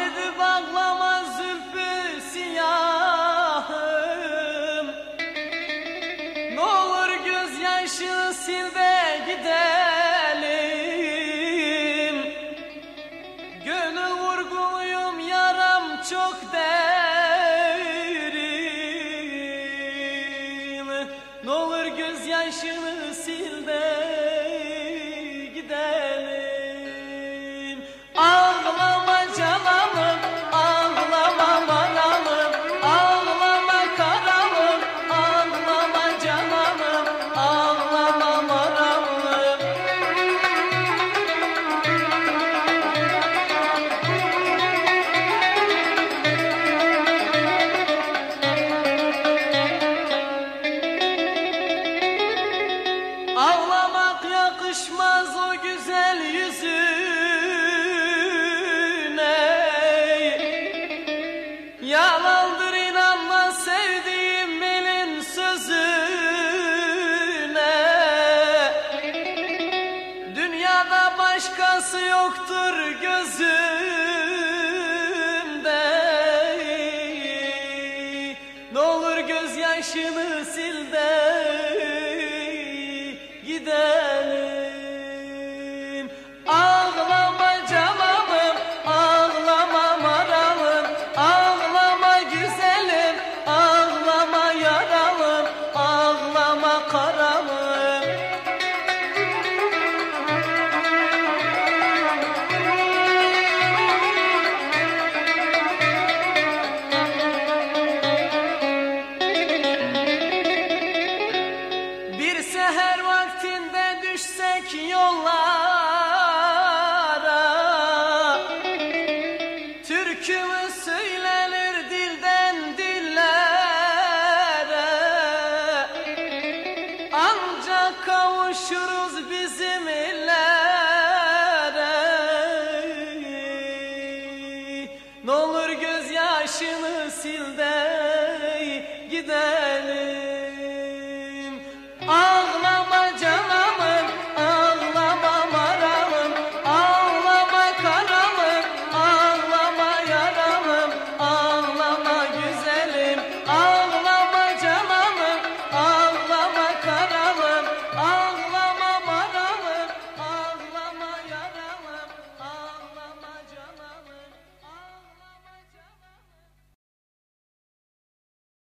edip ağlama zülfü siyahım. Ne olur gözyaşını sil de gidelim. Gönül vurguluyum, yaram çok derin. Ne olur gözyaşını sil de gidelim. Ağlama cananım, ağlama manalım, ağlama karalım, ağlama cananım, ağlama manalım. Ağlamak yakışmaz o güzel yüzüne. Yalandır inanma sevdiğim elin sözüne. Dünyada başkası yoktur gözümde. Ne olur gözyaşını sil de gidelim. Ağlama cananım, ağlama maralım, ağlama güzelim, ağlama yaralım, ağlama karalım. Bir seher vaktinde düşsek yollara, türkümüz söylenir dilden dillere. Ancak kavuşuruz bizim illere. Ne olur gözyaşını sil de gidelim.